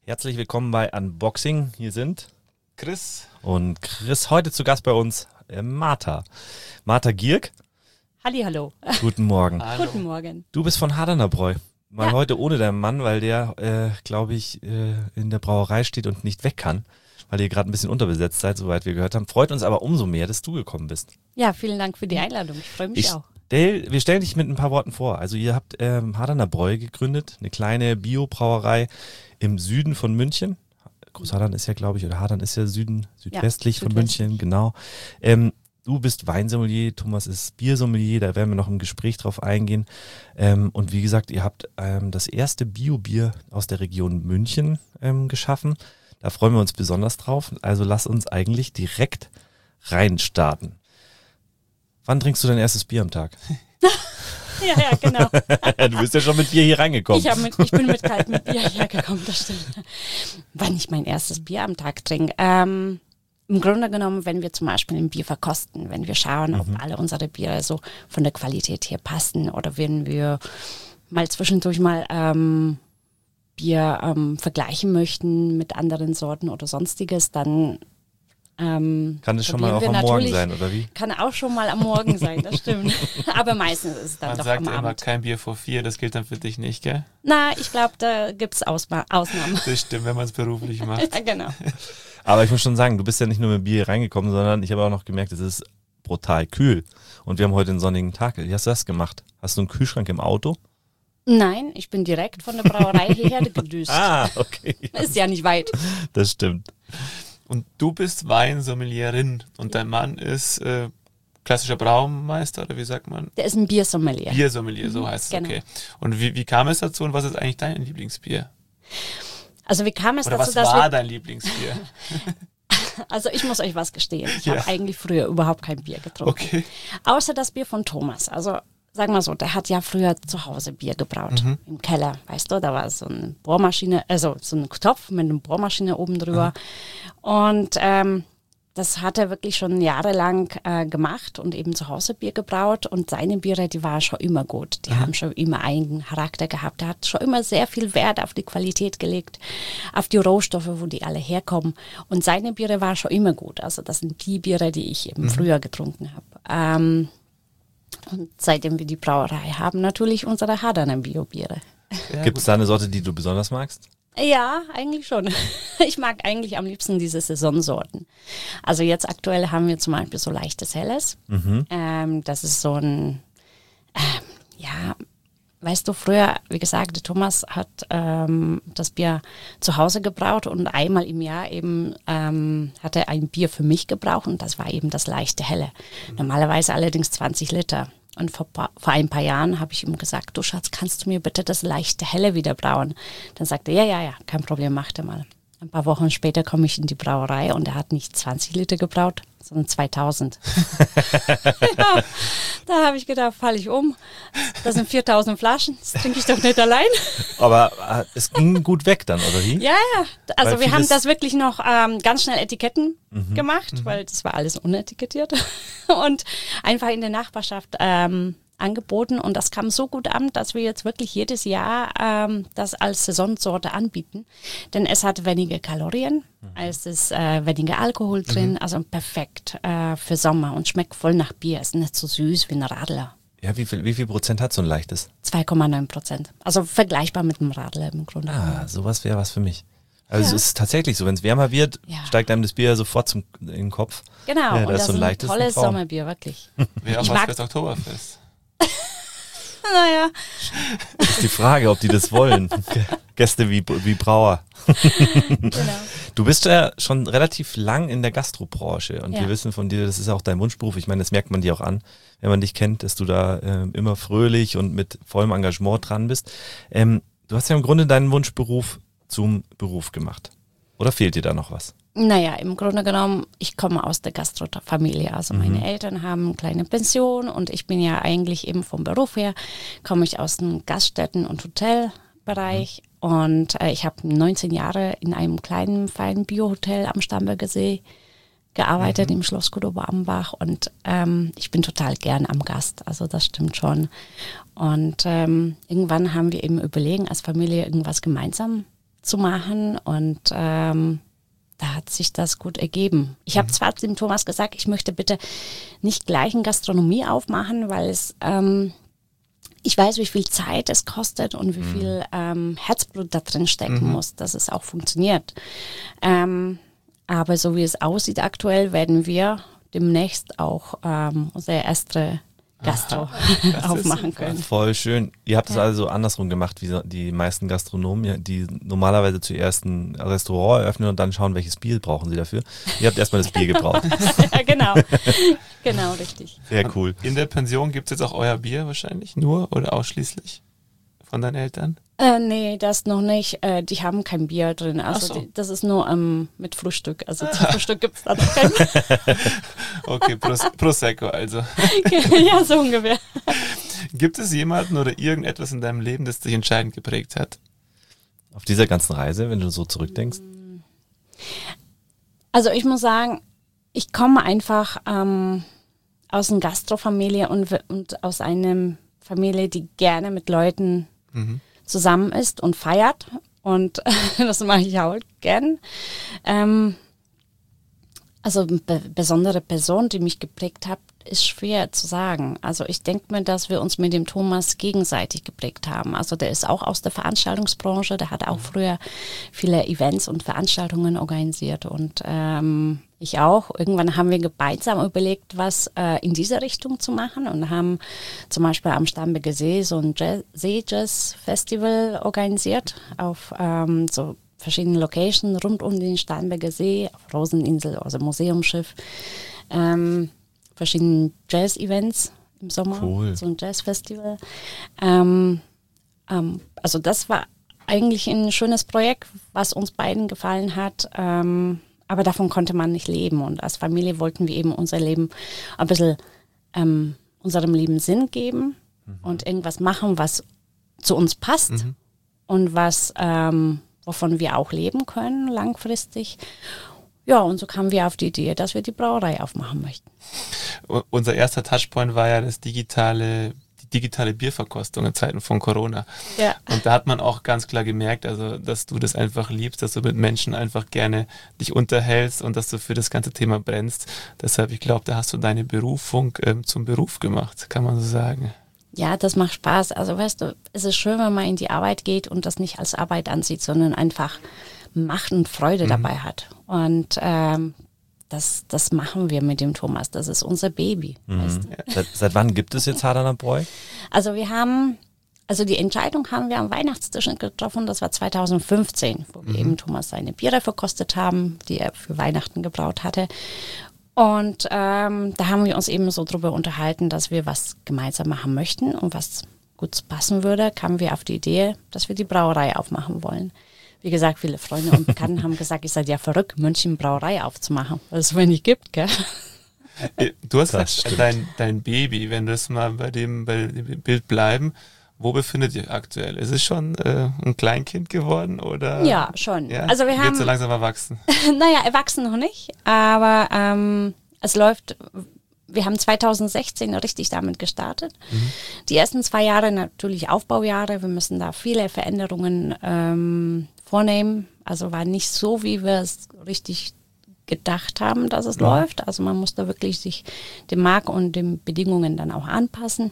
Herzlich willkommen bei Unboxing. Hier sind Chris und Chris. Heute zu Gast bei uns Martha. Martha Gierk. Hallihallo. Guten Morgen. Hallo. Guten Morgen. Du bist von Hardangerbräu. Mal Ja. heute ohne deinen Mann, weil der, glaube ich, in der Brauerei steht und nicht weg kann, weil ihr gerade ein bisschen unterbesetzt seid, soweit wir gehört haben. Freut uns aber umso mehr, dass du gekommen bist. Ja, vielen Dank für die Einladung. Ich freue mich auch. Wir stellen dich mit ein paar Worten vor. Also ihr habt Hardangerbräu gegründet, eine kleine Biobrauerei im Süden von München. Großhadern ist ja, glaube ich, oder Hadern ist ja südwestlich von München, genau. Du bist Weinsommelier, Thomas ist Biersommelier, da werden wir noch im Gespräch drauf eingehen. Und wie gesagt, ihr habt das erste Bio-Bier aus der Region München geschaffen. Da freuen wir uns besonders drauf. Also lass uns eigentlich direkt reinstarten. Wann trinkst du dein erstes Bier am Tag? Ja, genau. Du bist ja schon mit Bier hier reingekommen. Ich bin mit kaltem Bier hergekommen, das stimmt. Wann ich mein erstes Bier am Tag trinke? Im Grunde genommen, wenn wir zum Beispiel ein Bier verkosten, wenn wir schauen, ob alle unsere Biere so von der Qualität her passen oder wenn wir mal zwischendurch mal Bier vergleichen möchten mit anderen Sorten oder sonstiges, dann kann es schon mal auch am Morgen sein, oder wie? Kann auch schon mal am Morgen sein, das stimmt. Aber meistens ist es dann Man doch sagt am ja immer, Abend. kein Bier vor 4, das gilt dann für dich nicht, gell? Na, ich glaube, da gibt es Ausnahmen. Das stimmt, wenn man es beruflich macht. Ja, genau. Aber ich muss schon sagen, du bist ja nicht nur mit Bier hier reingekommen, sondern ich habe auch noch gemerkt, es ist brutal kühl. Und wir haben heute einen sonnigen Tag. Wie hast du das gemacht? Hast du einen Kühlschrank im Auto? Nein, ich bin direkt von der Brauerei hierher gedüst. Okay. Ist ja nicht weit. Das stimmt. Und du bist Weinsommeliering und dein Mann ist klassischer Braumeister, oder wie sagt man? Der ist ein Biersommelier. Biersommelier, so heißt es, genau. okay. Und wie kam es dazu und was ist eigentlich dein Lieblingsbier? Also wie kam es Oder dazu, was dass war dein Lieblingsbier? Also ich muss euch was gestehen. Ich Ja. habe eigentlich früher überhaupt kein Bier getrunken. Okay. Außer das Bier von Thomas. Also sagen wir so, der hat ja früher zu Hause Bier gebraut. Im Keller, weißt du, da war so eine Bohrmaschine, also so ein Topf mit einer Bohrmaschine oben drüber. Und das hat er wirklich schon jahrelang gemacht und eben zu Hause Bier gebraut. Und seine Biere, die waren schon immer gut. Die haben schon immer einen Charakter gehabt. Er hat schon immer sehr viel Wert auf die Qualität gelegt, auf die Rohstoffe, wo die alle herkommen. Und seine Biere waren schon immer gut. Also das sind die Biere, die ich eben früher getrunken habe. Und seitdem wir die Brauerei haben, natürlich unsere Hardaner Bio-Biere. Ja, Gibt es da eine Sorte, die du besonders magst? Ja, eigentlich schon. Ich mag eigentlich am liebsten diese Saisonsorten. Also jetzt aktuell haben wir zum Beispiel so leichtes Helles. Das ist so ein, weißt du, früher, wie gesagt, der Thomas hat das Bier zu Hause gebraut und einmal im Jahr eben hat er ein Bier für mich gebraucht und das war eben das leichte Helle. Normalerweise allerdings 20 Liter. Und vor ein paar Jahren habe ich ihm gesagt, du Schatz, kannst du mir bitte das leichte Helle wieder brauen? Dann sagte er, ja, kein Problem, mach dir mal. Ein paar Wochen später komme ich in die Brauerei und er hat nicht 20 Liter gebraut, sondern 2000. Ja, da habe ich gedacht, falle ich um. Das sind 4000 Flaschen, das trinke ich doch nicht allein. Aber es ging gut weg dann, oder wie? Ja, also Weil wir haben vieles- das wirklich noch ganz schnell Etiketten gemacht, weil das war alles unetikettiert und einfach in der Nachbarschaft angeboten und das kam so gut an, dass wir jetzt wirklich jedes Jahr das als Saisonsorte anbieten, denn es hat weniger Kalorien, es ist weniger Alkohol drin, also perfekt für Sommer und schmeckt voll nach Bier, ist nicht so süß wie ein Radler. Ja, wie viel Prozent hat so ein leichtes? 2,9%, also vergleichbar mit einem Radler im Grunde. Sowas wäre was für mich. Also Ja. es ist tatsächlich so, wenn es wärmer wird, Ja. steigt einem das Bier sofort in den Kopf. Genau, Ja, und das das ist so ein ist ein leichtes tolles Traum. Sommerbier, wirklich. Wäre auch Ich was mag- fürs Oktoberfest. Naja, Ist die Frage, ob die das wollen. Gäste wie Brauer. genau. Du bist ja schon relativ lang in der Gastrobranche und Ja. wir wissen von dir, das ist auch dein Wunschberuf. Ich meine, das merkt man dir auch an, wenn man dich kennt, dass du da immer fröhlich und mit vollem Engagement dran bist. Du hast ja im Grunde deinen Wunschberuf zum Beruf gemacht. Oder fehlt dir da noch was? Naja, im Grunde genommen, ich komme aus der Gastrofamilie. Also meine Eltern haben eine kleine Pension und ich bin ja eigentlich eben vom Beruf her, komme ich aus dem Gaststätten- und Hotelbereich. Und ich habe 19 Jahre in einem kleinen, feinen Biohotel am Starnberger See gearbeitet, im Schloss Kudober-Ambach. Und ich bin total gern am Gast, also das stimmt schon. Und irgendwann haben wir eben überlegen, als Familie irgendwas gemeinsam zu machen und da hat sich das gut ergeben. Ich habe zwar dem Thomas gesagt, ich möchte bitte nicht gleich eine Gastronomie aufmachen, weil es ich weiß, wie viel Zeit es kostet und wie viel Herzblut da drin stecken muss, dass es auch funktioniert. Aber so wie es aussieht aktuell, werden wir demnächst auch unsere erste Gastro aufmachen können. Voll schön. Ihr habt es also andersrum gemacht wie die meisten Gastronomen, die normalerweise zuerst ein Restaurant eröffnen und dann schauen, welches Bier brauchen sie dafür. Ihr habt erstmal das Bier gebraucht. Ja, genau. Genau, richtig. Sehr cool. In der Pension gibt es jetzt auch euer Bier wahrscheinlich nur oder ausschließlich von deinen Eltern? Nee, das noch nicht. Die haben kein Bier drin. Also so. das ist nur mit Frühstück. Also zum Frühstück gibt es da noch kein Bier. Okay, Prosecco also. Ja, so ungefähr. Gibt es jemanden oder irgendetwas in deinem Leben, das dich entscheidend geprägt hat? Auf dieser ganzen Reise, wenn du so zurückdenkst? Also ich muss sagen, ich komme einfach aus einer Gastrofamilie und aus einer Familie, die gerne mit Leuten zusammen ist und feiert. Und das mache ich auch gern. Also eine besondere Person, die mich geprägt hat, ist schwer zu sagen. Also ich denke mir, dass wir uns mit dem Thomas gegenseitig geprägt haben. Also der ist auch aus der Veranstaltungsbranche, der hat auch früher viele Events und Veranstaltungen organisiert und ich auch. Irgendwann haben wir gemeinsam überlegt, was in diese Richtung zu machen und haben zum Beispiel am Starnberger See so ein See-Jazz-Festival organisiert auf so verschiedenen Locations rund um den Starnberger See, auf Roseninsel, also Museumsschiff, verschiedene Jazz-Events im Sommer, cool. So ein Jazz-Festival. Also das war eigentlich ein schönes Projekt, was uns beiden gefallen hat, aber davon konnte man nicht leben und als Familie wollten wir eben unser Leben ein bisschen unserem Leben Sinn geben und irgendwas machen, was zu uns passt und was wovon wir auch leben können langfristig. Ja, und so kamen wir auf die Idee, dass wir die Brauerei aufmachen möchten. Unser erster Touchpoint war ja die digitale Bierverkostung in Zeiten von Corona. Ja. Und da hat man auch ganz klar gemerkt, also dass du das einfach liebst, dass du mit Menschen einfach gerne dich unterhältst und dass du für das ganze Thema brennst. Deshalb, ich glaube, da hast du deine Berufung zum Beruf gemacht, kann man so sagen. Ja, das macht Spaß. Also weißt du, es ist schön, wenn man in die Arbeit geht und das nicht als Arbeit ansieht, sondern einfach Macht und Freude dabei hat. Und das machen wir mit dem Thomas. Das ist unser Baby. Weißt du? Seit wann gibt es jetzt Hardaner Bräu? Also die Entscheidung haben wir am Weihnachtstisch getroffen. Das war 2015, wo wir eben Thomas seine Biere verkostet haben, die er für Weihnachten gebraut hatte. Und da haben wir uns eben so drüber unterhalten, dass wir was gemeinsam machen möchten und was gut passen würde, kamen wir auf die Idee, dass wir die Brauerei aufmachen wollen. Wie gesagt, viele Freunde und Bekannte haben gesagt, ich sei ja verrückt, München Brauerei aufzumachen, weil es wenig gibt, gell? Du hast dein Baby, wenn wir es mal bei dem Bild bleiben, wo befindet ihr aktuell? Ist es schon ein Kleinkind geworden oder? Ja, schon. Ja? Also wir Wird haben so langsam erwachsen? Naja, erwachsen noch nicht, aber es läuft. Wir haben 2016 richtig damit gestartet. Die ersten 2 Jahre natürlich Aufbaujahre. Wir müssen da viele Veränderungen vornehmen. Also war nicht so, wie wir es richtig gedacht haben, dass es läuft. Also man musste wirklich sich dem Markt und den Bedingungen dann auch anpassen.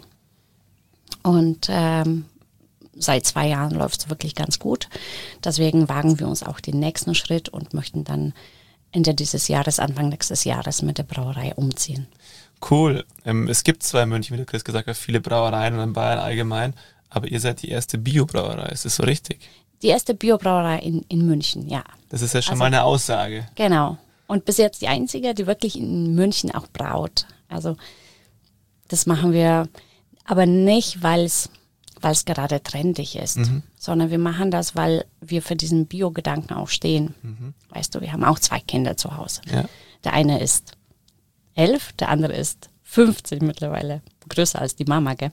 Und seit 2 Jahren läuft es wirklich ganz gut. Deswegen wagen wir uns auch den nächsten Schritt und möchten dann Ende dieses Jahres, Anfang nächstes Jahres mit der Brauerei umziehen. Cool. Es gibt zwar in München, wie du Chris gesagt hast, viele Brauereien und in Bayern allgemein, aber ihr seid die erste Bio-Brauerei, ist das so richtig? Die erste Biobrauerei in München, ja. Das ist ja schon mal eine Aussage. Genau. Und bis jetzt die einzige, die wirklich in München auch braut. Also das machen wir aber nicht, weil es gerade trendig ist, sondern wir machen das, weil wir für diesen Bio-Gedanken auch stehen. Weißt du, wir haben auch 2 Kinder zu Hause. Ja. Der eine ist 11, der andere ist 15 mittlerweile. Größer als die Mama, gell?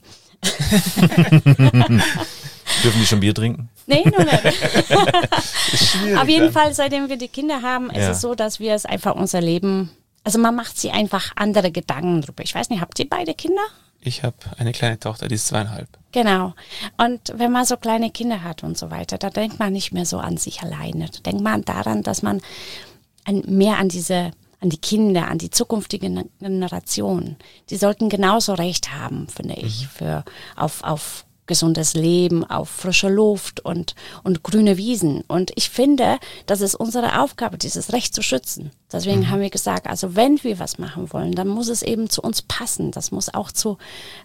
Dürfen die schon Bier trinken? Nee, nur nicht. Auf jeden Fall, seitdem wir die Kinder haben, ist es so, dass wir es einfach unser Leben, also man macht sich einfach andere Gedanken drüber. Ich weiß nicht, habt ihr beide Kinder? Ich habe eine kleine Tochter, die ist 2,5. Genau. Und wenn man so kleine Kinder hat und so weiter, da denkt man nicht mehr so an sich alleine. Da denkt man daran, dass man mehr an die Kinder, an die zukünftigen Generationen. Die sollten genauso Recht haben, finde ich, auf gesundes Leben, auf frische Luft und grüne Wiesen. Und ich finde, das ist unsere Aufgabe, dieses Recht zu schützen. Deswegen haben wir gesagt, also wenn wir was machen wollen, dann muss es eben zu uns passen. Das muss auch zu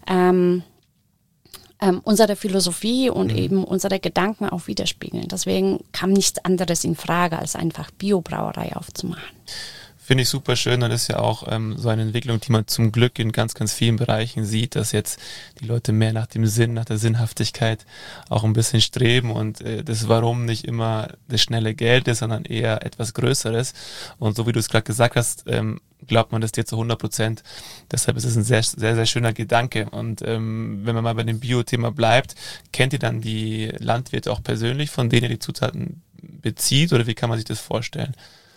unserer Philosophie und eben unsere Gedanken auch widerspiegeln. Deswegen kam nichts anderes in Frage, als einfach Biobrauerei aufzumachen. Finde ich super schön und ist ja auch so eine Entwicklung, die man zum Glück in ganz, ganz vielen Bereichen sieht, dass jetzt die Leute mehr nach dem Sinn, nach der Sinnhaftigkeit auch ein bisschen streben und das Warum nicht immer das schnelle Geld ist, sondern eher etwas Größeres. Und so wie du es gerade gesagt hast, glaubt man das dir zu 100%. Deshalb ist es ein sehr, sehr, sehr schöner Gedanke. Und wenn man mal bei dem Bio-Thema bleibt, kennt ihr dann die Landwirte auch persönlich, von denen ihr die Zutaten bezieht, oder wie kann man sich das vorstellen?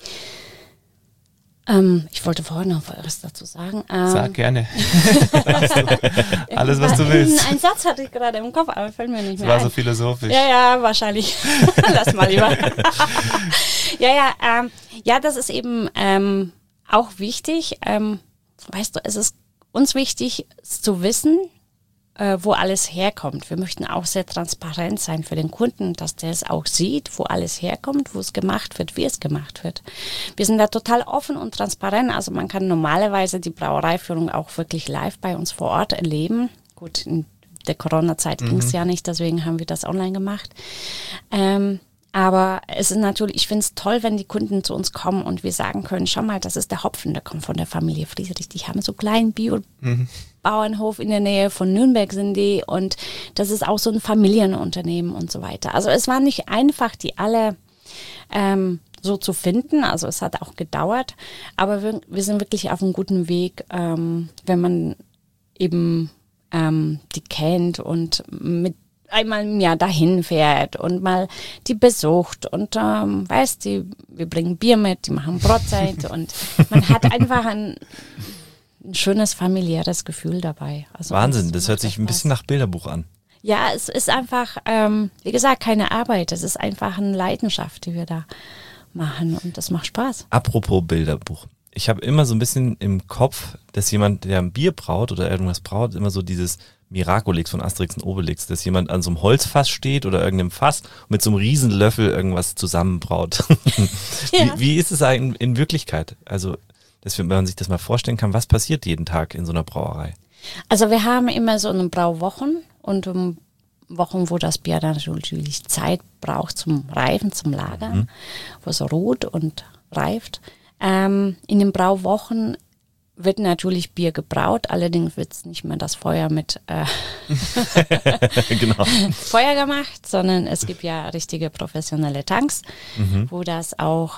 Ich wollte vorhin noch was dazu sagen. Sag gerne. Alles, was du willst. Ein Satz hatte ich gerade im Kopf, aber fällt mir nicht mehr ein. Das war ein. so philosophisch. Ja, wahrscheinlich. Lass mal lieber. Ja, das ist eben auch wichtig. Weißt du, es ist uns wichtig zu wissen, wo alles herkommt. Wir möchten auch sehr transparent sein für den Kunden, dass der es auch sieht, wo alles herkommt, wo es gemacht wird, wie es gemacht wird. Wir sind da total offen und transparent. Also man kann normalerweise die Brauereiführung auch wirklich live bei uns vor Ort erleben. Gut, in der Corona-Zeit ging es ja nicht, deswegen haben wir das online gemacht. Aber es ist natürlich, ich finde es toll, wenn die Kunden zu uns kommen und wir sagen können, schau mal, das ist der Hopfen, der kommt von der Familie Friedrich. Die haben so einen kleinen Bio-Bauernhof in der Nähe von Nürnberg sind die und das ist auch so ein Familienunternehmen und so weiter. Also es war nicht einfach, die alle so zu finden. Also es hat auch gedauert, aber wir sind wirklich auf einem guten Weg, wenn man eben die kennt und mit einmal im Jahr dahin fährt und mal die besucht und wir bringen Bier mit, die machen Brotzeit und man hat einfach ein schönes familiäres Gefühl dabei. Also Wahnsinn, das hört sich ein bisschen nach Bilderbuch an. Ja, es ist einfach, wie gesagt, keine Arbeit, es ist einfach eine Leidenschaft, die wir da machen und das macht Spaß. Apropos Bilderbuch. Ich habe immer so ein bisschen im Kopf, dass jemand, der ein Bier braut oder irgendwas braut, immer so dieses Miraculix von Asterix und Obelix, dass jemand an so einem Holzfass steht oder irgendeinem Fass und mit so einem Riesenlöffel irgendwas zusammenbraut. Ja. Wie ist es eigentlich in Wirklichkeit? Also, wenn man sich das mal vorstellen kann, was passiert jeden Tag in so einer Brauerei? Also wir haben immer so eine Brauwochen und Wochen, wo das Bier dann natürlich Zeit braucht zum Reifen, zum Lagern, wo es ruht und reift. In den Brauwochen wird natürlich Bier gebraut, allerdings wird es nicht mehr das Feuer mit genau. Feuer gemacht, sondern es gibt ja richtige professionelle Tanks, wo das auch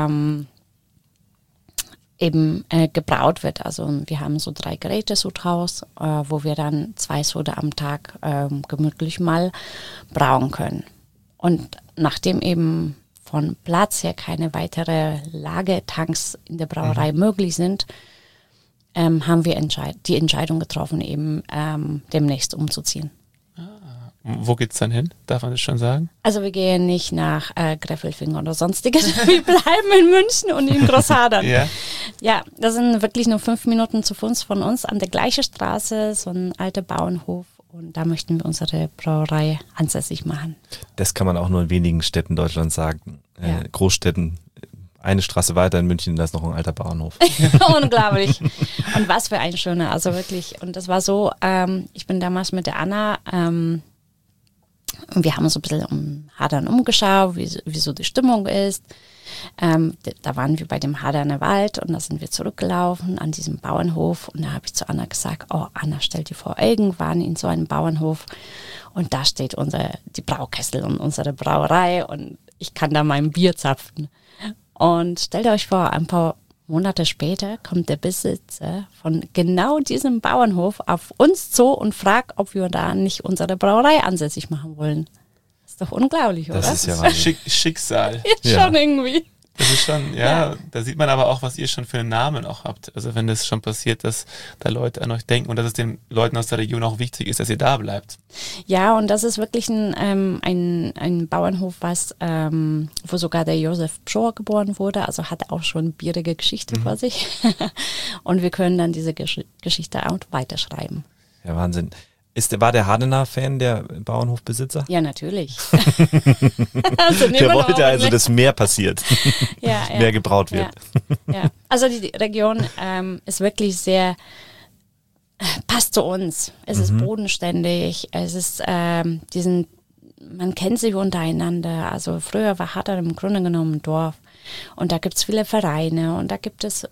eben gebraut wird. Also wir haben so 3 Geräte so draus, wo wir dann 2 Soda am Tag gemütlich mal brauen können. Und nachdem eben von Platz her keine weitere Lagertanks in der Brauerei möglich sind, haben wir die Entscheidung getroffen, eben demnächst umzuziehen. Wo geht's dann hin? Darf man das schon sagen? Also wir gehen nicht nach Gräfelfing oder sonstiges. Wir bleiben in München und in Großhadern. Ja, das sind wirklich nur 5 Minuten zu Fuß von uns an der gleichen Straße, so ein alter Bauernhof. Und da möchten wir unsere Brauerei ansässig machen. Das kann man auch nur in wenigen Städten Deutschlands sagen. Ja. Großstädten, eine Straße weiter in München, da ist noch ein alter Bauernhof. Unglaublich. Und was für ein schöner, also wirklich. Und das war so, ich bin damals mit der Anna, und wir haben uns so ein bisschen um Hadern umgeschaut, wie so die Stimmung ist. Da waren wir bei dem Haderner Wald und da sind wir zurückgelaufen an diesem Bauernhof und da habe ich zu Anna gesagt, oh Anna, stell dir vor, irgendwann in so einem Bauernhof und da steht die Braukessel und unsere Brauerei und ich kann da mein Bier zapfen. Und stellt euch vor, ein paar Monate später kommt der Besitzer von genau diesem Bauernhof auf uns zu und fragt, ob wir da nicht unsere Brauerei ansässig machen wollen. Das ist doch unglaublich, oder? Das ist ja Schicksal. Jetzt schon irgendwie. Das ist schon, ja, da sieht man aber auch, was ihr schon für einen Namen auch habt. Also wenn das schon passiert, dass da Leute an euch denken und dass es den Leuten aus der Region auch wichtig ist, dass ihr da bleibt. Ja, und das ist wirklich ein Bauernhof, wo sogar der Josef Pschorr geboren wurde, also hat auch schon bierige Geschichte vor sich. Und wir können dann diese Geschichte auch weiterschreiben. Ja, Wahnsinn. War der Hardener Fan, der Bauernhofbesitzer? Ja, natürlich. Also der wollte also, dass mehr passiert, mehr gebraut wird. Ja. Also die Region ist wirklich sehr, passt zu uns. Es ist bodenständig, es ist, man kennt sich untereinander. Also früher war Hardern im Grunde genommen ein Dorf und da gibt es viele Vereine und da gibt es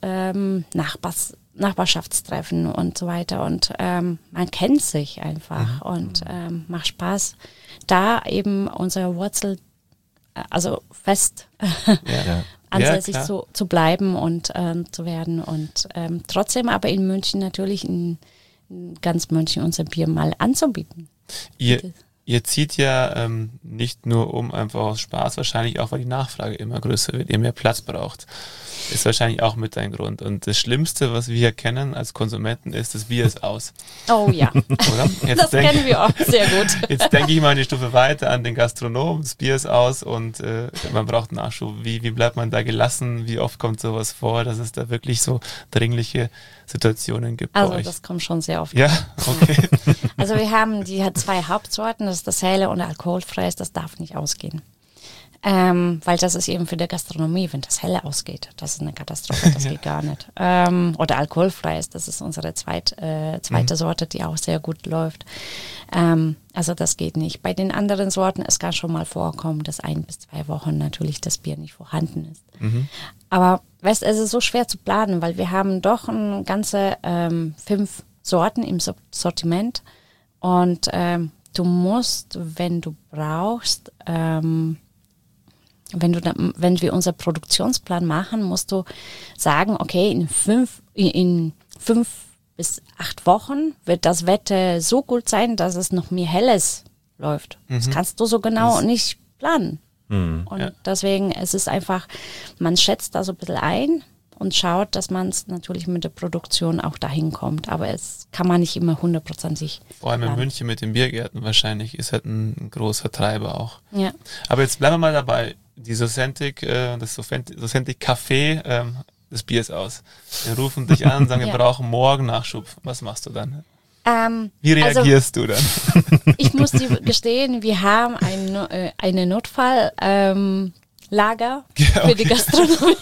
Nachbarschaftstreffen und so weiter und man kennt sich einfach und macht Spaß, da eben unsere Wurzel also fest ansässig zu bleiben und zu werden und trotzdem aber in München natürlich in ganz München unser Bier mal anzubieten. Ihr zieht ja nicht nur einfach aus Spaß, wahrscheinlich auch, weil die Nachfrage immer größer wird, ihr mehr Platz braucht. Ist wahrscheinlich auch mit ein Grund. Und das Schlimmste, was wir hier kennen als Konsumenten, ist, das Bier ist aus. Oh ja, oder? Das kennen wir auch sehr gut. Jetzt denke ich mal eine Stufe weiter an den Gastronom, das Bier ist aus und man braucht Nachschub. Wie bleibt man da gelassen? Wie oft kommt sowas vor, dass es da wirklich so dringliche Situationen gibt bei euch? Also das kommt schon sehr oft. Ja, okay. Also wir haben die hat 2 Hauptsorten, das ist das helle und alkoholfreies, das darf nicht ausgehen. Weil das ist eben für die Gastronomie, wenn das helle ausgeht, das ist eine Katastrophe, das geht gar nicht. Oder alkoholfreies, das ist unsere zweite Sorte, die auch sehr gut läuft. Also das geht nicht. Bei den anderen Sorten, es kann schon mal vorkommen, dass 1 bis 2 Wochen natürlich das Bier nicht vorhanden ist. Aber weißt, es ist so schwer zu planen, weil wir haben doch eine ganze 5 Sorten im Sortiment und du musst, wenn du brauchst, wenn wir unseren Produktionsplan machen, musst du sagen, okay, in 5 bis 8 Wochen wird das Wetter so gut sein, dass es noch mehr Helles läuft. Das kannst du so genau nicht planen. Und deswegen es ist einfach, man schätzt da so ein bisschen ein und schaut, dass man es natürlich mit der Produktion auch dahin kommt. Aber es kann man nicht immer 100%ig Vor allem in München mit den Biergärten wahrscheinlich ist halt ein großer Treiber auch. Ja. Aber jetzt bleiben wir mal dabei. Die Socentic, das Socentic Café, das Bier ist aus. Wir rufen dich an und sagen, wir brauchen morgen Nachschub. Was machst du dann? Wie reagierst du dann? Ich muss dir gestehen, wir haben eine Notfalllager für die Gastronomie.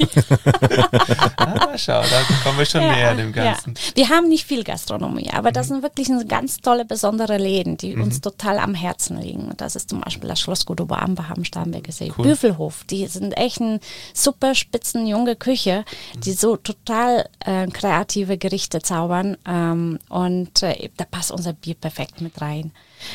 Schau, da kommen wir schon näher dem Ganzen. Ja. Wir haben nicht viel Gastronomie, aber das sind wirklich ganz tolle, besondere Läden, die uns total am Herzen liegen. Das ist zum Beispiel das Schloss Gudobo-Ambach am Starnberger See. Cool. Büffelhof, die sind echt eine super spitzen junge Küche, die so total kreative Gerichte zaubern und da passt unser Bier perfekt mit rein.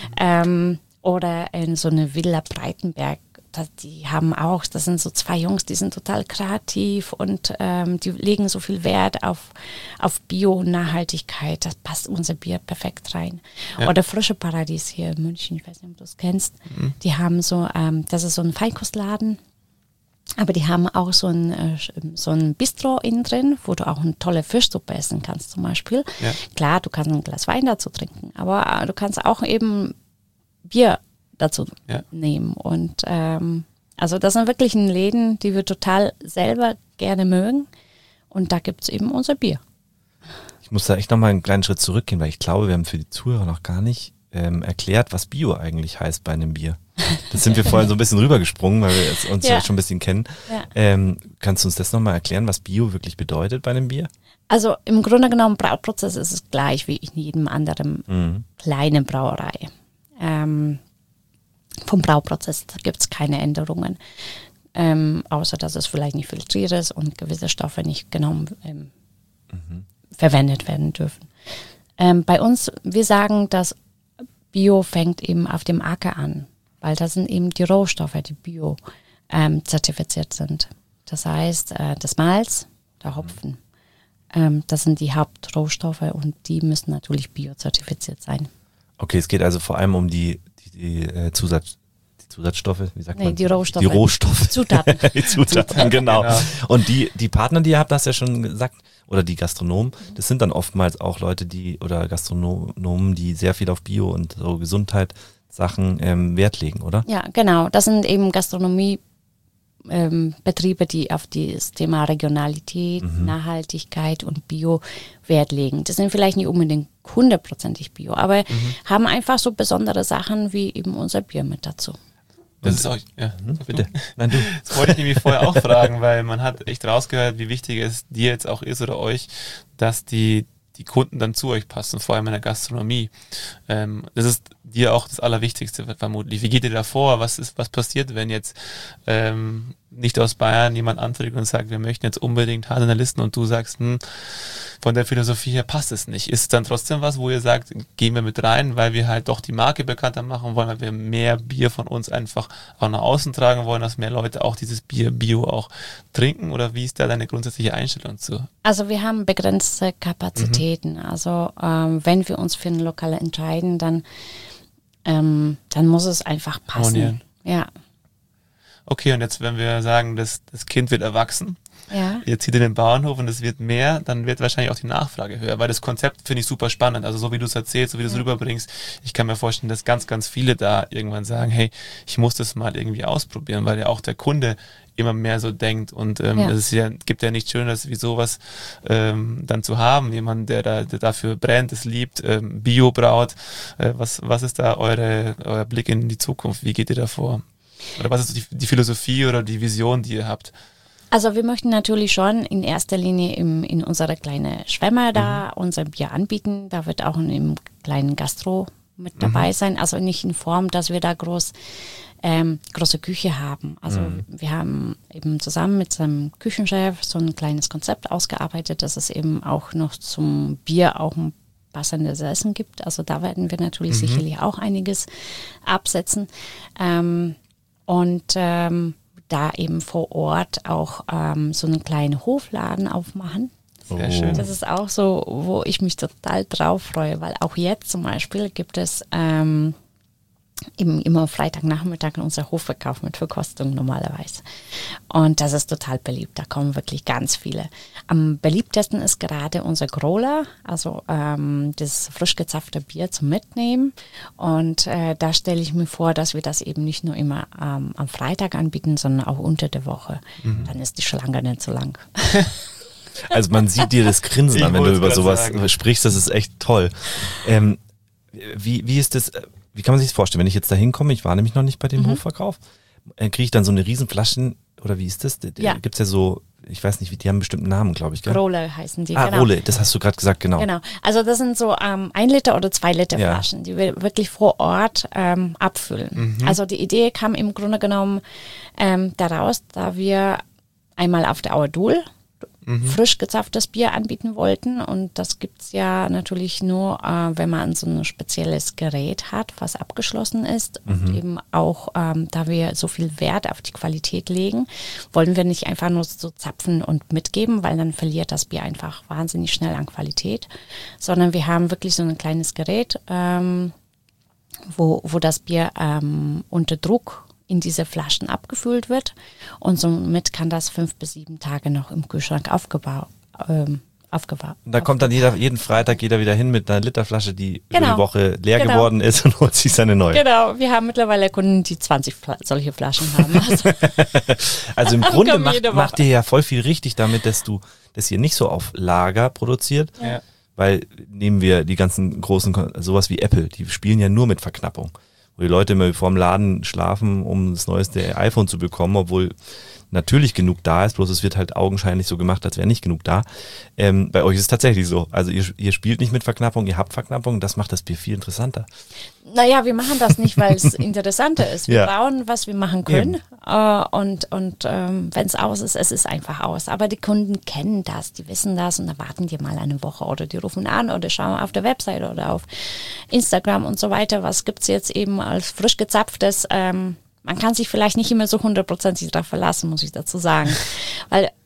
Oder in so eine Villa Breitenberg. Die haben auch, das sind so 2 Jungs, die sind total kreativ und die legen so viel Wert auf Bio und Nachhaltigkeit. Das passt unser Bier perfekt rein. Ja. Oder Frische Paradies hier in München, ich weiß nicht, ob du es kennst. Die haben so, das ist so ein Feinkostladen, aber die haben auch so ein Bistro innen drin, wo du auch eine tolle Fischsuppe essen kannst zum Beispiel. Ja. Klar, du kannst ein Glas Wein dazu trinken, aber du kannst auch eben Bier dazu nehmen. Und also das sind wirklich Läden, die wir total selber gerne mögen. Und da gibt es eben unser Bier. Ich muss da echt nochmal einen kleinen Schritt zurückgehen, weil ich glaube, wir haben für die Zuhörer noch gar nicht erklärt, was Bio eigentlich heißt bei einem Bier. Das sind wir vorhin so ein bisschen rübergesprungen, weil wir uns ja schon ein bisschen kennen. Ja. Kannst du uns das nochmal erklären, was Bio wirklich bedeutet bei einem Bier? Also im Grunde genommen, Brauprozess ist es gleich wie in jedem anderen kleinen Brauerei. Vom Brauprozess gibt es keine Änderungen, außer dass es vielleicht nicht filtriert ist und gewisse Stoffe nicht genommen verwendet werden dürfen. Bei uns, wir sagen, dass Bio fängt eben auf dem Acker an, weil das sind eben die Rohstoffe, die Bio zertifiziert sind. Das heißt, das Malz, der Hopfen, das sind die Hauptrohstoffe und die müssen natürlich biozertifiziert sein. Okay, es geht also vor allem um die Zusatzstoffe, wie sagt man? Die Rohstoffe. Die Rohstoffe. Zutaten. Die Zutaten, genau. Und die Partner, die ihr habt, hast ja schon gesagt, oder die Gastronomen, das sind dann oftmals auch Leute, oder Gastronomen, die sehr viel auf Bio und so Gesundheitssachen Wert legen, oder? Ja, genau. Das sind eben Gastronomie Betriebe, die auf das Thema Regionalität, Nachhaltigkeit und Bio Wert legen. Das sind vielleicht nicht unbedingt 100%ig Bio, aber haben einfach so besondere Sachen wie eben unser Bier mit dazu. Das ist auch, Bitte. Nein, du. Das wollte ich nämlich vorher auch fragen, weil man hat echt rausgehört, wie wichtig es dir jetzt auch ist oder euch, dass die Kunden dann zu euch passen, vor allem in der Gastronomie. Das ist dir auch das Allerwichtigste vermutlich. Wie geht ihr da vor? Was passiert, wenn jetzt nicht aus Bayern jemand anträgt und sagt, wir möchten jetzt unbedingt Hadaner Listen und du sagst, von der Philosophie her passt es nicht. Ist es dann trotzdem was, wo ihr sagt, gehen wir mit rein, weil wir halt doch die Marke bekannter machen wollen, weil wir mehr Bier von uns einfach auch nach außen tragen wollen, dass mehr Leute auch dieses Bier Bio auch trinken? Oder wie ist da deine grundsätzliche Einstellung zu? Also wir haben begrenzte Kapazitäten. Also wenn wir uns für ein Lokal entscheiden, dann muss es einfach passen. Harmonieren. Ja. Okay, und jetzt, wenn wir sagen, das Kind wird erwachsen, Ja. ihr zieht in den Bauernhof und es wird mehr, dann wird wahrscheinlich auch die Nachfrage höher, weil das Konzept finde ich super spannend. Also so wie du es erzählst, so wie du es rüberbringst, ich kann mir vorstellen, dass ganz, ganz viele da irgendwann sagen, hey, ich muss das mal irgendwie ausprobieren, weil ja auch der Kunde immer mehr so denkt und es gibt ja nichts Schöneres wie sowas dann zu haben, jemand, der dafür brennt, es liebt, Bio braut. Was ist da euer Blick in die Zukunft? Wie geht ihr da vor? Oder was ist die Philosophie oder die Vision, die ihr habt? Also wir möchten natürlich schon in erster Linie in unsere kleine Schwemme da unser Bier anbieten. Da wird auch im kleinen Gastro mit dabei sein. Also nicht in Form, dass wir da große Küche haben. Also wir haben eben zusammen mit seinem Küchenchef so ein kleines Konzept ausgearbeitet, dass es eben auch noch zum Bier auch ein passendes Essen gibt. Also da werden wir natürlich sicherlich auch einiges absetzen. Und da eben vor Ort auch so einen kleinen Hofladen aufmachen. Sehr schön. Das ist auch so, wo ich mich total drauf freue, weil auch jetzt zum Beispiel gibt es eben immer Freitagnachmittag unser Hofverkauf mit Verkostung normalerweise. Und das ist total beliebt. Da kommen wirklich ganz viele. Am beliebtesten ist gerade unser Growler, also das frisch gezapfte Bier zum Mitnehmen. Und da stelle ich mir vor, dass wir das eben nicht nur immer am Freitag anbieten, sondern auch unter der Woche. Dann ist die Schlange nicht so lang. Also man sieht dir das Grinsen an, wenn du über sowas sprichst. Das ist echt toll. Wie ist das? Wie kann man sich das vorstellen? Wenn ich jetzt da hinkomme, ich war nämlich noch nicht bei dem Hofverkauf, kriege ich dann so eine riesen Flaschen, oder wie ist das? Ja. Gibt's ja so, ich weiß nicht, die haben einen bestimmten Namen, glaube ich, gell? Growler heißen die, genau. Rolle, das hast du gerade gesagt, genau. Genau, also das sind so 1 Liter oder 2 Liter Flaschen, die wir wirklich vor Ort abfüllen. Also die Idee kam im Grunde genommen daraus, da wir einmal auf der Auerdul frisch gezapftes Bier anbieten wollten. Und das gibt's ja natürlich nur, wenn man so ein spezielles Gerät hat, was abgeschlossen ist. Und eben auch, da wir so viel Wert auf die Qualität legen, wollen wir nicht einfach nur so zapfen und mitgeben, weil dann verliert das Bier einfach wahnsinnig schnell an Qualität. Sondern wir haben wirklich so ein kleines Gerät, wo das Bier unter Druck in diese Flaschen abgefüllt wird und somit kann das 5 bis 7 Tage noch im Kühlschrank aufgebaut. Da kommt dann jeden Freitag jeder wieder hin mit einer Literflasche, die über die Woche leer geworden ist und holt sich seine neue. Genau, wir haben mittlerweile Kunden, die 20 solche Flaschen haben. Also im Grunde macht ihr ja voll viel richtig damit, dass ihr nicht so auf Lager produziert. Ja. Weil nehmen wir die ganzen großen, sowas wie Apple, die spielen ja nur mit Verknappung. Wo die Leute immer vor dem Laden schlafen, um das neueste iPhone zu bekommen, obwohl natürlich genug da ist, bloß es wird halt augenscheinlich so gemacht, als wäre nicht genug da. Bei euch ist es tatsächlich so. Also ihr spielt nicht mit Verknappung, ihr habt Verknappung, das macht das Bier viel interessanter. Naja, wir machen das nicht, weil es interessanter ist. Wir bauen, was wir machen können. Und wenn es aus ist, es ist einfach aus. Aber die Kunden kennen das, die wissen das und da warten die mal eine Woche oder die rufen an oder schauen auf der Website oder auf Instagram und so weiter. Was gibt's jetzt eben als frisch gezapftes? Man kann sich vielleicht nicht immer so 100% darauf verlassen, muss ich dazu sagen. Weil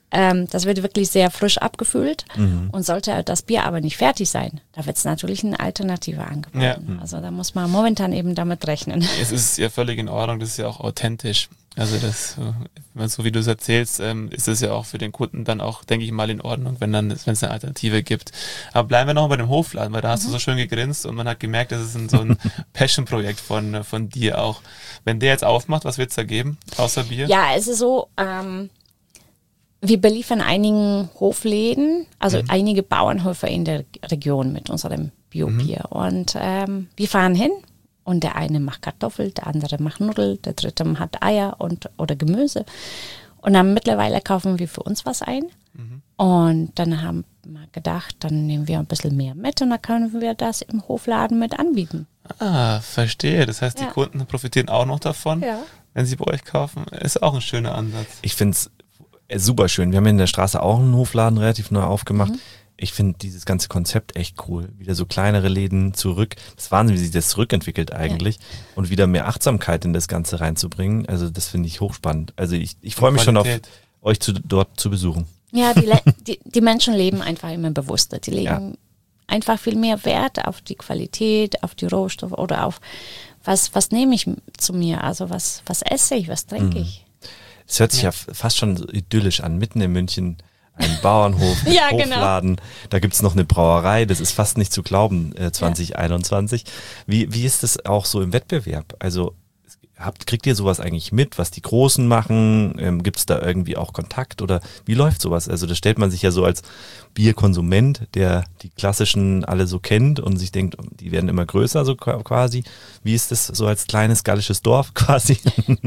das wird wirklich sehr frisch abgefüllt und sollte das Bier aber nicht fertig sein, da wird es natürlich eine Alternative angeboten. Ja. Also da muss man momentan eben damit rechnen. Es ist ja völlig in Ordnung, das ist ja auch authentisch. Also das, so wie du es erzählst, ist es ja auch für den Kunden dann auch, denke ich mal, in Ordnung, wenn es eine Alternative gibt. Aber bleiben wir noch bei dem Hofladen, weil da hast du so schön gegrinst und man hat gemerkt, das ist so ein Passion-Projekt von dir auch. Wenn der jetzt aufmacht, was wird es da geben, außer Bier? Ja, es ist so, wir beliefern einigen Hofläden, also einige Bauernhöfe in der Region mit unserem Biobier. Und wir fahren hin. Und der eine macht Kartoffel, der andere macht Nudeln, der dritte hat Eier oder Gemüse. Und dann mittlerweile kaufen wir für uns was ein. Und dann haben wir gedacht, dann nehmen wir ein bisschen mehr mit und dann können wir das im Hofladen mit anbieten. Ah, verstehe. Das heißt, die Kunden profitieren auch noch davon, wenn sie bei euch kaufen. Ist auch ein schöner Ansatz. Ich finde es super schön. Wir haben in der Straße auch einen Hofladen relativ neu aufgemacht. Ich finde dieses ganze Konzept echt cool. Wieder so kleinere Läden zurück. Das ist Wahnsinn, wie sich das zurückentwickelt eigentlich. Ja. Und wieder mehr Achtsamkeit in das Ganze reinzubringen. Also das finde ich hochspannend. Also ich freue mich schon auf euch dort zu besuchen. Ja, die Menschen leben einfach immer bewusster. Die legen einfach viel mehr Wert auf die Qualität, auf die Rohstoffe oder auf was nehme ich zu mir. Also was esse ich, was trinke ich. Es hört sich ja fast schon so idyllisch an, mitten in München. Ein Bauernhof, Hofladen, genau. Da gibt's noch eine Brauerei, das ist fast nicht zu glauben, 2021. Wie ist das auch so im Wettbewerb? Also kriegt ihr sowas eigentlich mit, was die Großen machen? Gibt's da irgendwie auch Kontakt oder wie läuft sowas? Also das stellt man sich ja so als Bierkonsument, der die klassischen alle so kennt und sich denkt, die werden immer größer so quasi. Wie ist das so als kleines gallisches Dorf quasi?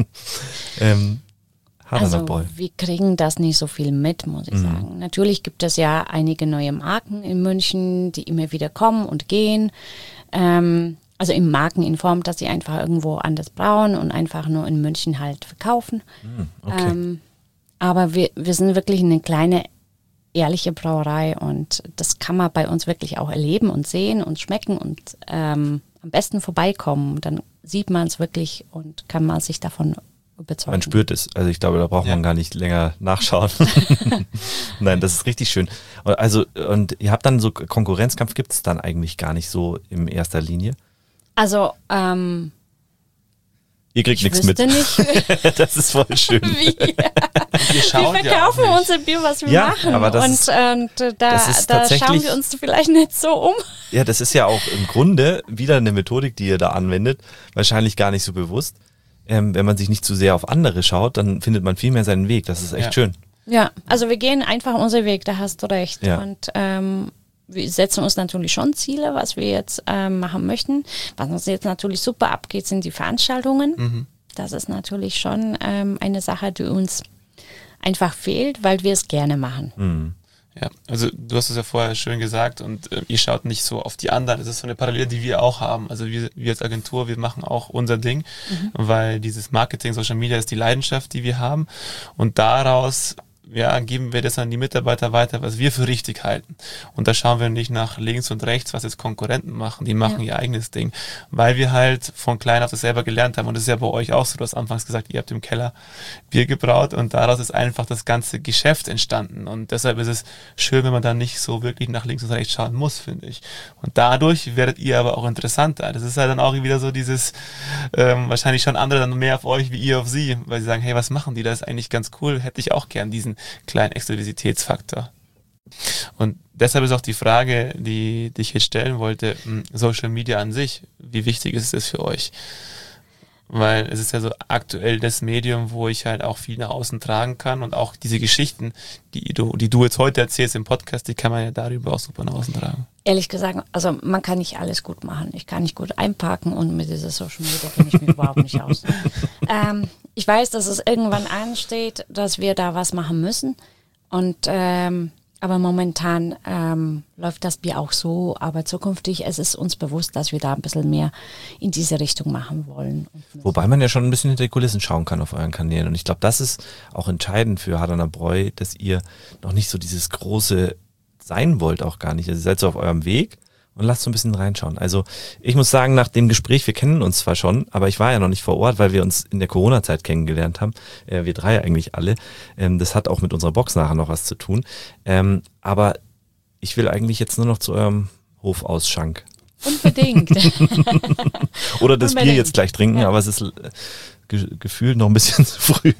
Also wir kriegen das nicht so viel mit, muss ich sagen. Natürlich gibt es ja einige neue Marken in München, die immer wieder kommen und gehen. Also in Marken in Form, dass sie einfach irgendwo anders brauen und einfach nur in München halt verkaufen. Okay. Aber wir sind wirklich eine kleine, ehrliche Brauerei und das kann man bei uns wirklich auch erleben und sehen und schmecken und am besten vorbeikommen. Dann sieht man es wirklich und kann man sich davon überzeugen. Man spürt es. Also ich glaube, da braucht man gar nicht länger nachschauen. Nein, das ist richtig schön. Also und ihr habt dann so Konkurrenzkampf, gibt es dann eigentlich gar nicht so in erster Linie? Also ihr kriegt nichts mit. Nicht. Das ist voll schön. Wir verkaufen unser Bier, was wir machen. Aber das und da schauen wir uns vielleicht nicht so um. Ja, das ist ja auch im Grunde wieder eine Methodik, die ihr da anwendet. Wahrscheinlich gar nicht so bewusst. Wenn man sich nicht zu sehr auf andere schaut, dann findet man viel mehr seinen Weg. Das ist echt schön. Ja, also wir gehen einfach unseren Weg, da hast du recht. Ja. Und wir setzen uns natürlich schon Ziele, was wir jetzt machen möchten. Was uns jetzt natürlich super abgeht, sind die Veranstaltungen. Das ist natürlich schon eine Sache, die uns einfach fehlt, weil wir es gerne machen. Ja, also du hast es ja vorher schön gesagt und ihr schaut nicht so auf die anderen. Das ist so eine Parallele, die wir auch haben. Also wir als Agentur, wir machen auch unser Ding, weil dieses Marketing, Social Media ist die Leidenschaft, die wir haben und daraus geben wir das an die Mitarbeiter weiter, was wir für richtig halten. Und da schauen wir nicht nach links und rechts, was jetzt Konkurrenten machen. Die machen ihr eigenes Ding, weil wir halt von klein auf das selber gelernt haben. Und das ist ja bei euch auch so. Du hast anfangs gesagt, ihr habt im Keller Bier gebraut und daraus ist einfach das ganze Geschäft entstanden. Und deshalb ist es schön, wenn man dann nicht so wirklich nach links und rechts schauen muss, finde ich. Und dadurch werdet ihr aber auch interessanter. Das ist halt dann auch wieder so dieses, wahrscheinlich schon andere dann mehr auf euch wie ihr auf sie, weil sie sagen, hey, was machen die? Das ist eigentlich ganz cool. Hätte ich auch gern diesen kleinen Exklusivitätsfaktor. Und deshalb ist auch die Frage, die ich jetzt stellen wollte, Social Media an sich, wie wichtig ist es für euch? Weil es ist ja so aktuell das Medium, wo ich halt auch viel nach außen tragen kann und auch diese Geschichten, die du jetzt heute erzählst im Podcast, die kann man ja darüber auch super nach außen tragen. Ehrlich gesagt, also man kann nicht alles gut machen. Ich kann nicht gut einpacken und mit dieser Social Media kenne ich mich überhaupt nicht aus. Ich weiß, dass es irgendwann ansteht, dass wir da was machen müssen und aber momentan läuft das Bier auch so, aber zukünftig es ist uns bewusst, dass wir da ein bisschen mehr in diese Richtung machen wollen. Wobei man ja schon ein bisschen hinter die Kulissen schauen kann auf euren Kanälen und ich glaube, das ist auch entscheidend für Hardaner Bräu, dass ihr noch nicht so dieses große sein wollt auch gar nicht. Also ihr seid so auf eurem Weg und lasst so ein bisschen reinschauen. Also ich muss sagen, nach dem Gespräch, wir kennen uns zwar schon, aber ich war ja noch nicht vor Ort, weil wir uns in der Corona-Zeit kennengelernt haben. Wir drei eigentlich alle. Das hat auch mit unserer Box nachher noch was zu tun. Aber ich will eigentlich jetzt nur noch zu eurem Hofausschank. Unbedingt. Oder das Bier jetzt gleich trinken, aber es ist gefühlt noch ein bisschen zu früh.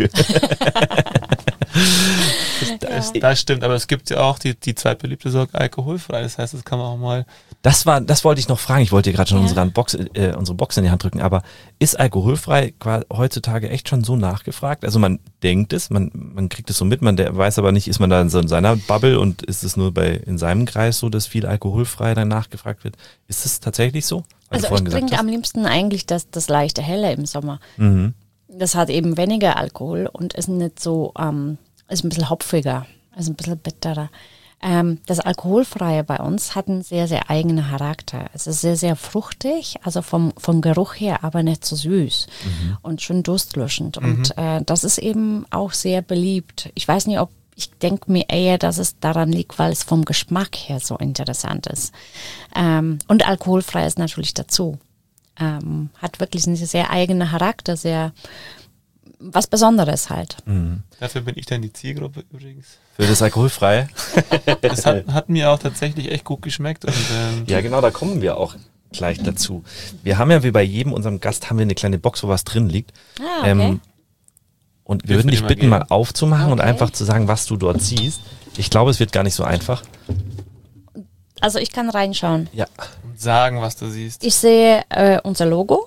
Das stimmt, aber es gibt ja auch die zweitbeliebte Sorte alkoholfrei. Das heißt, das kann man auch mal. Das wollte ich noch fragen. Ich wollte dir gerade schon unsere Box in die Hand drücken. Aber ist alkoholfrei heutzutage echt schon so nachgefragt? Also man denkt es, man kriegt es so mit, man weiß aber nicht, ist man da in seiner Bubble und ist es nur in seinem Kreis so, dass viel alkoholfrei dann nachgefragt wird? Ist es tatsächlich so? Also ich trinke am liebsten eigentlich das leichte Helle im Sommer. Mhm. Das hat eben weniger Alkohol und ist nicht so, ist ein bisschen hopfiger, ist ein bisschen bitterer. Das Alkoholfreie bei uns hat einen sehr, sehr eigenen Charakter. Es ist sehr, sehr fruchtig, also vom Geruch her, aber nicht so süß und schön durstlöschend. Und das ist eben auch sehr beliebt. Ich weiß nicht, ich denke mir eher, dass es daran liegt, weil es vom Geschmack her so interessant ist. Und alkoholfrei ist natürlich dazu. Hat wirklich einen sehr eigenen Charakter, sehr was Besonderes halt. Mhm. Dafür bin ich dann die Zielgruppe übrigens. Für das Alkoholfreie? Das hat mir auch tatsächlich echt gut geschmeckt. Und, ja genau, da kommen wir auch gleich dazu. Wir haben ja wie bei jedem unserem Gast haben wir eine kleine Box, wo was drin liegt. Ah, okay. Und wir würden dich bitten, mal aufzumachen und einfach zu sagen, was du dort siehst. Ich glaube, es wird gar nicht so einfach. Also ich kann reinschauen. Ja. Sagen, was du siehst. Ich sehe unser Logo.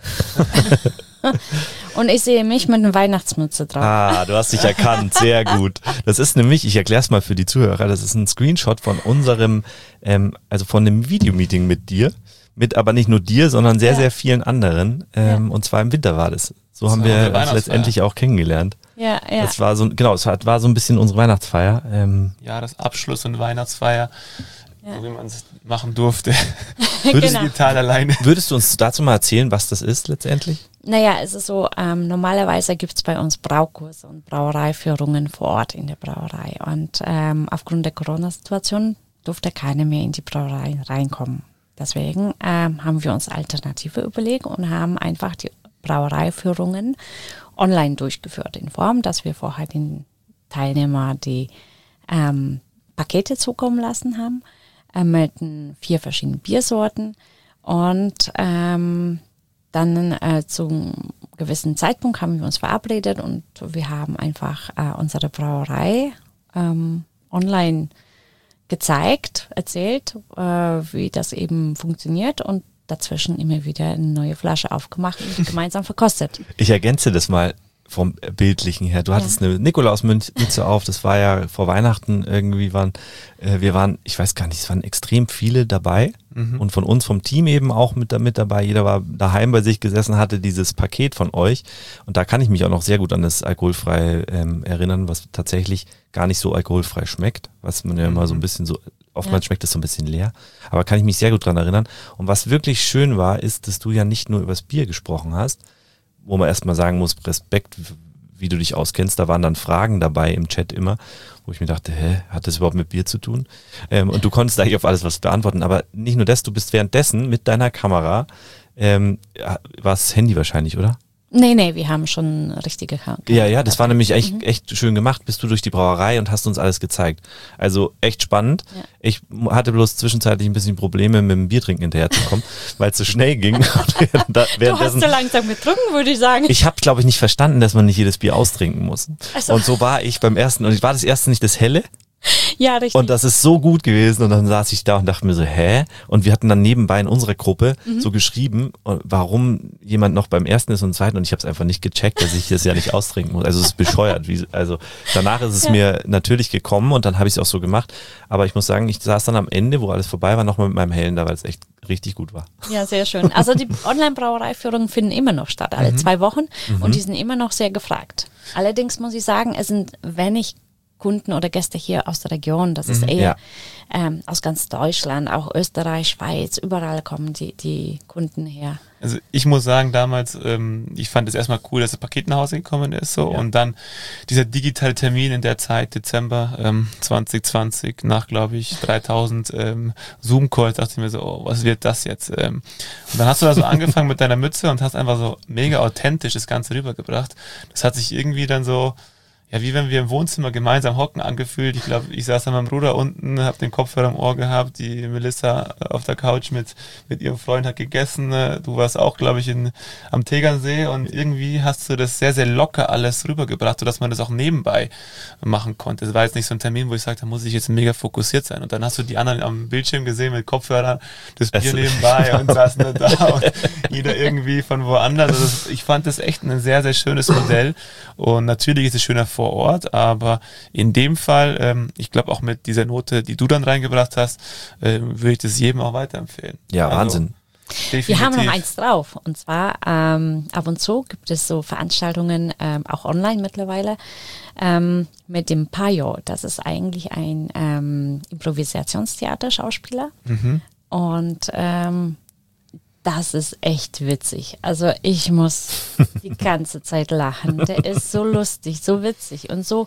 Und ich sehe mich mit einer Weihnachtsmütze drauf. Ah, du hast dich erkannt. Sehr gut. Das ist nämlich, ich erkläre es mal für die Zuhörer, das ist ein Screenshot von unserem, also von einem Videomeeting mit dir. Mit aber nicht nur dir, sondern sehr, sehr vielen anderen. Und zwar im Winter war das. So haben wir uns letztendlich auch kennengelernt. Ja, ja. Das war so, genau, es war so ein bisschen unsere Weihnachtsfeier. Jahresabschluss und Weihnachtsfeier. So wie man es machen durfte. Digital alleine. Würdest du uns dazu mal erzählen, was das ist letztendlich? Naja, es ist so, normalerweise gibt es bei uns Braukurse und Brauereiführungen vor Ort in der Brauerei. Und aufgrund der Corona-Situation durfte keiner mehr in die Brauerei reinkommen. Deswegen haben wir uns Alternative überlegt und haben einfach die Brauereiführungen online durchgeführt. In Form, dass wir vorher den Teilnehmern die Pakete zukommen lassen haben. Mit 4 verschiedenen Biersorten und dann zum gewissen Zeitpunkt haben wir uns verabredet und wir haben einfach unsere Brauerei online gezeigt, erzählt, wie das eben funktioniert und dazwischen immer wieder eine neue Flasche aufgemacht und gemeinsam verkostet. Ich ergänze das mal vom Bildlichen her. Du hattest eine Nikolausmütze auf, das war ja vor Weihnachten irgendwie wir waren, ich weiß gar nicht, es waren extrem viele dabei und von uns, vom Team eben auch mit dabei. Jeder war daheim bei sich gesessen, hatte dieses Paket von euch und da kann ich mich auch noch sehr gut an das Alkoholfrei erinnern, was tatsächlich gar nicht so alkoholfrei schmeckt, was man ja immer so ein bisschen so, oftmals schmeckt es so ein bisschen leer, aber kann ich mich sehr gut dran erinnern. Und was wirklich schön war, ist, dass du ja nicht nur übers Bier gesprochen hast, wo man erstmal sagen muss, Respekt, wie du dich auskennst. Da waren dann Fragen dabei im Chat immer, wo ich mir dachte, hat das überhaupt mit Bier zu tun? Und du konntest eigentlich auf alles was beantworten. Aber nicht nur das, du bist währenddessen mit deiner Kamera, war das Handy wahrscheinlich, oder? Nee, wir haben schon richtige Kamera. Ja, das war nämlich echt schön gemacht. Bist du durch die Brauerei und hast uns alles gezeigt. Also echt spannend. Ja. Ich hatte bloß zwischenzeitlich ein bisschen Probleme mit dem Biertrinken hinterherzukommen, weil es so schnell ging. Du hast so langsam getrunken, würde ich sagen. Ich habe, glaube ich, nicht verstanden, dass man nicht jedes Bier austrinken muss. So. Und so war ich beim ersten. Und ich war das erste nicht das Helle. Ja, richtig. Und das ist so gut gewesen und dann saß ich da und dachte mir so, Und wir hatten dann nebenbei in unserer Gruppe so geschrieben, warum jemand noch beim ersten ist und zweiten und ich habe es einfach nicht gecheckt, dass ich das ja nicht austrinken muss. Also es ist bescheuert. Also danach ist es mir natürlich gekommen und dann habe ich es auch so gemacht. Aber ich muss sagen, ich saß dann am Ende, wo alles vorbei war, nochmal mit meinem Hellen da, weil es echt richtig gut war. Ja, sehr schön. Also die Online-Brauereiführungen finden immer noch statt, alle 2 Wochen und die sind immer noch sehr gefragt. Allerdings muss ich sagen, es sind wenig Kunden oder Gäste hier aus der Region. Das ist eher aus ganz Deutschland, auch Österreich, Schweiz, überall kommen die Kunden her. Also ich muss sagen, damals, ich fand es erstmal cool, dass das Paket nach Hause gekommen ist. Und dann dieser digitale Termin in der Zeit, Dezember 2020, nach, glaube ich, 3000 Zoom-Calls, dachte ich mir so, oh, was wird das jetzt? Und dann hast du da so angefangen mit deiner Mütze und hast einfach so mega authentisch das Ganze rübergebracht. Das hat sich irgendwie dann so, ja, wie wenn wir im Wohnzimmer gemeinsam hocken, angefühlt. Ich glaube, ich saß an meinem Bruder unten, habe den Kopfhörer im Ohr gehabt, die Melissa auf der Couch mit ihrem Freund hat gegessen. Du warst auch, glaube ich, am Tegernsee und irgendwie hast du das sehr, sehr locker alles rübergebracht, sodass man das auch nebenbei machen konnte. Es war jetzt nicht so ein Termin, wo ich sagte, da muss ich jetzt mega fokussiert sein. Und dann hast du die anderen am Bildschirm gesehen mit Kopfhörern, das Bier nebenbei und saßen da und jeder irgendwie von woanders. Also ich fand das echt ein sehr, sehr schönes Modell und natürlich ist es schöner vor Ort, aber in dem Fall, ich glaube auch mit dieser Note, die du dann reingebracht hast, würde ich das jedem auch weiterempfehlen. Ja, also, Wahnsinn. Definitiv. Wir haben noch eins drauf und zwar ab und zu gibt es so Veranstaltungen, auch online mittlerweile, mit dem Payo. Das ist eigentlich ein Improvisationstheater-Schauspieler und das ist echt witzig. Also ich muss die ganze Zeit lachen. Der ist so lustig, so witzig und so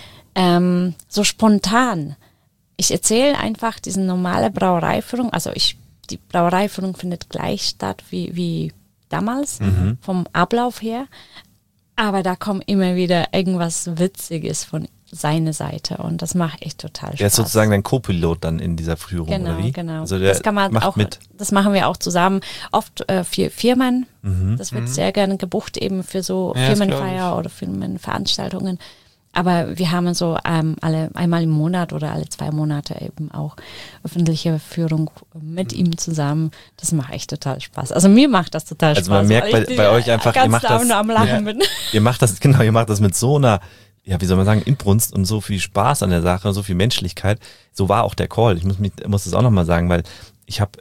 spontan. Ich erzähle einfach diese normale Brauereiführung. Also die Brauereiführung findet gleich statt wie damals, vom Ablauf her. Aber da kommt immer wieder irgendwas Witziges von seine Seite und das macht echt total Spaß. Er ist sozusagen dein Co-Pilot dann in dieser Führung, oder wie? Genau. Also der das kann man macht auch mit. Das machen wir auch zusammen. Oft für Firmen. Das wird sehr gerne gebucht eben für so Firmenfeier oder Firmenveranstaltungen. Aber wir haben so einmal im Monat oder alle 2 Monate eben auch öffentliche Führung mit ihm zusammen. Das macht echt total Spaß. Also mir macht das total Spaß. Also man merkt bei euch einfach, ihr macht das, am Lachen bin. Ihr macht das mit so einer, ja, wie soll man sagen, Inbrunst und so viel Spaß an der Sache, so viel Menschlichkeit. So war auch der Call. Ich muss das auch nochmal sagen, weil ich habe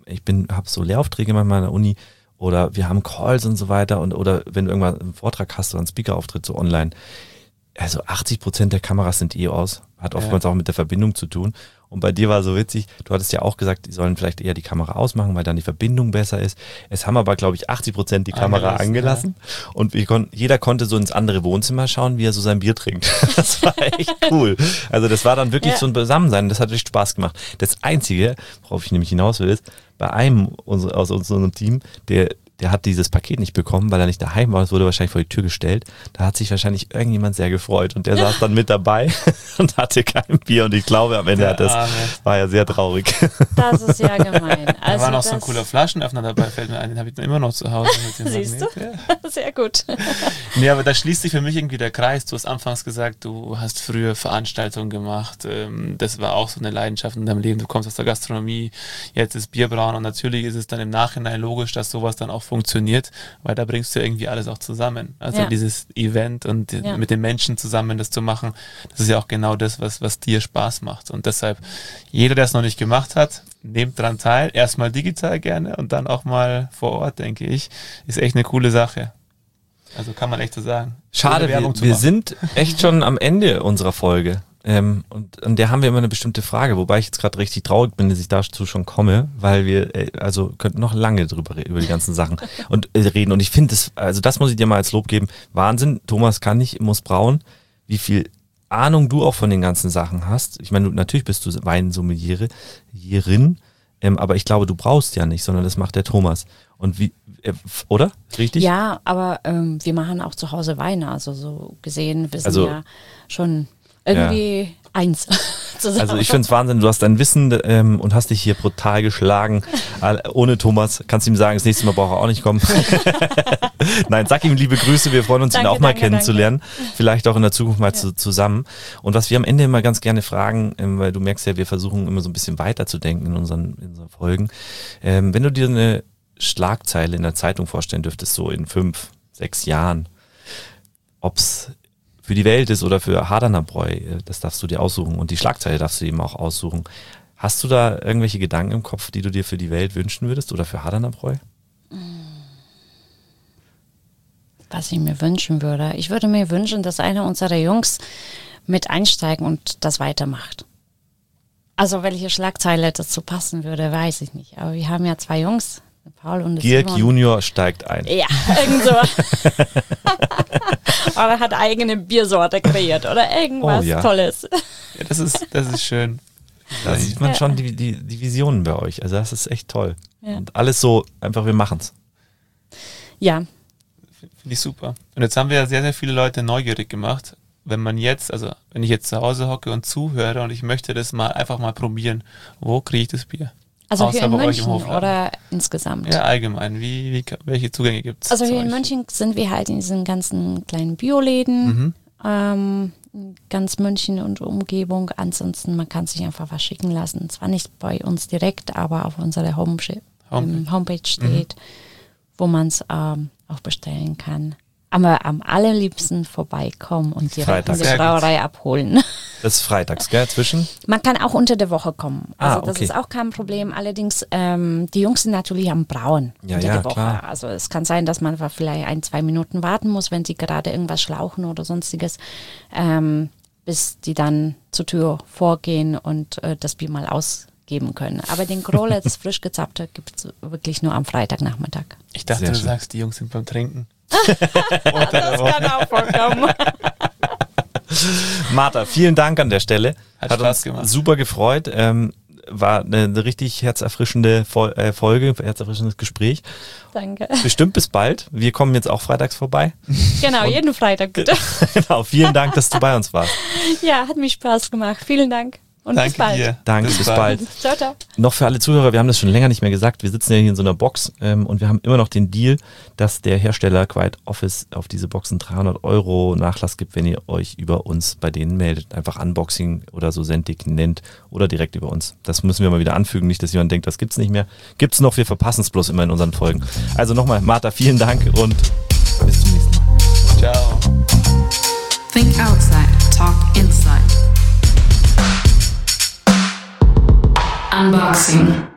so Lehraufträge manchmal an der Uni oder wir haben Calls und so weiter oder wenn du irgendwann einen Vortrag hast oder einen Speaker-Auftritt so online. Also 80% der Kameras sind aus. Hat oftmals auch mit der Verbindung zu tun. Und bei dir war so witzig, du hattest ja auch gesagt, die sollen vielleicht eher die Kamera ausmachen, weil dann die Verbindung besser ist. Es haben aber, glaube ich, 80% die Kamera angelassen. Ja. Und jeder konnte so ins andere Wohnzimmer schauen, wie er so sein Bier trinkt. Das war echt cool. Also das war dann wirklich so ein Beisammensein. Das hat richtig Spaß gemacht. Das Einzige, worauf ich nämlich hinaus will, ist, bei einem aus unserem Team, der hat dieses Paket nicht bekommen, weil er nicht daheim war. Es wurde wahrscheinlich vor die Tür gestellt. Da hat sich wahrscheinlich irgendjemand sehr gefreut und der saß dann mit dabei und hatte kein Bier und ich glaube, am Ende war er sehr traurig. Das ist ja gemein. Also da war noch so ein cooler Flaschenöffner dabei, fällt mir ein, den habe ich dann immer noch zu Hause. Mit den Siehst du? Sehr gut. Nee, aber da schließt sich für mich irgendwie der Kreis. Du hast anfangs gesagt, du hast früher Veranstaltungen gemacht. Das war auch so eine Leidenschaft in deinem Leben. Du kommst aus der Gastronomie, jetzt ist Bierbrauen und natürlich ist es dann im Nachhinein logisch, dass sowas dann auch funktioniert, weil da bringst du irgendwie alles auch zusammen. Also dieses Event und mit den Menschen zusammen das zu machen, das ist ja auch genau das, was dir Spaß macht. Und deshalb, jeder, der es noch nicht gemacht hat, nehmt dran teil. Erstmal digital gerne und dann auch mal vor Ort, denke ich. Ist echt eine coole Sache. Also kann man echt so sagen. Schade, wir sind echt schon am Ende unserer Folge. Und an der haben wir immer eine bestimmte Frage, wobei ich jetzt gerade richtig traurig bin, dass ich dazu schon komme, weil wir könnten noch lange über die ganzen Sachen und reden. Und ich finde das muss ich dir mal als Lob geben. Wahnsinn, Thomas muss brauen. Wie viel Ahnung du auch von den ganzen Sachen hast. Ich meine, natürlich bist du Weinsommeliere-Ierin, aber ich glaube, du brauchst ja nicht, sondern das macht der Thomas. Und oder? Richtig? Ja, aber wir machen auch zu Hause Weine, also so gesehen, wir sind ja schon irgendwie eins zusammen. Also ich finde es Wahnsinn, du hast dein Wissen und hast dich hier brutal geschlagen. Ohne Thomas, kannst du ihm sagen, das nächste Mal braucht er auch nicht kommen. Nein, sag ihm liebe Grüße, wir freuen uns, ihn auch mal kennenzulernen. Danke. Vielleicht auch in der Zukunft mal zusammen. Und was wir am Ende immer ganz gerne fragen, weil du merkst ja, wir versuchen immer so ein bisschen weiterzudenken in unseren Folgen. Wenn du dir eine Schlagzeile in der Zeitung vorstellen dürftest, so in 5, 6 Jahren, ob's für die Welt ist oder für Hardaner Bräu, das darfst du dir aussuchen und die Schlagzeile darfst du eben auch aussuchen. Hast du da irgendwelche Gedanken im Kopf, die du dir für die Welt wünschen würdest oder für Hardaner Bräu? Was ich mir wünschen würde? Ich würde mir wünschen, dass einer unserer Jungs mit einsteigen und das weitermacht. Also welche Schlagzeile dazu passen würde, weiß ich nicht. Aber wir haben ja 2 Jungs, Paul und Girk Simon. Junior steigt ein. Ja, irgend so. Oder hat eigene Biersorte kreiert oder irgendwas Tolles. Ja, das ist schön. Da sieht man schon die Visionen bei euch. Also das ist echt toll. Ja. Und alles so, einfach wir machen's. Ja. Finde ich super. Und jetzt haben wir ja sehr, sehr viele Leute neugierig gemacht. Wenn ich jetzt zu Hause hocke und zuhöre und ich möchte das einfach mal probieren, wo kriege ich das Bier? Also hier in München oder insgesamt? Ja, allgemein. Welche Zugänge gibt es? Also hier in München sind wir halt in diesen ganzen kleinen Bioläden, ganz München und Umgebung. Ansonsten, man kann sich einfach was schicken lassen. Zwar nicht bei uns direkt, aber auf unserer Homepage steht, wo man es auch bestellen kann. Aber am allerliebsten vorbeikommen und direkt in die Brauerei abholen. Das ist freitags, gell? Man kann auch unter der Woche kommen. Also das ist auch kein Problem. Allerdings, die Jungs sind natürlich am Brauen unter der Woche. Klar. Also es kann sein, dass man vielleicht 1-2 Minuten warten muss, wenn sie gerade irgendwas schlauchen oder sonstiges, bis die dann zur Tür vorgehen und das Bier mal ausgeben können. Aber den Grole, das frisch gezapfte, gibt es wirklich nur am Freitagnachmittag. Ich dachte, du sagst, die Jungs sind beim Trinken. Das kann auch vorkommen. Martha, vielen Dank an der Stelle. Hat Spaß gemacht. Super gefreut. War eine richtig herzerfrischende Folge, herzerfrischendes Gespräch. Danke. Bestimmt bis bald. Wir kommen jetzt auch freitags vorbei. Genau, jeden Freitag bitte. Genau, vielen Dank, dass du bei uns warst. Ja, hat mich Spaß gemacht. Vielen Dank. Und Danke bis bald. Dir. Danke, bis bald. Ciao, ciao. Noch für alle Zuhörer, wir haben das schon länger nicht mehr gesagt, wir sitzen ja hier in so einer Box und wir haben immer noch den Deal, dass der Hersteller Quiet Office auf diese Boxen 300 € Nachlass gibt, wenn ihr euch über uns bei denen meldet. Einfach Unboxing oder so Sendig nennt oder direkt über uns. Das müssen wir mal wieder anfügen, nicht, dass jemand denkt, das gibt's nicht mehr. Gibt's noch, wir verpassen es bloß immer in unseren Folgen. Also nochmal, Martha, vielen Dank und bis zum nächsten Mal. Ciao. Think outside, talk inside. Unboxing.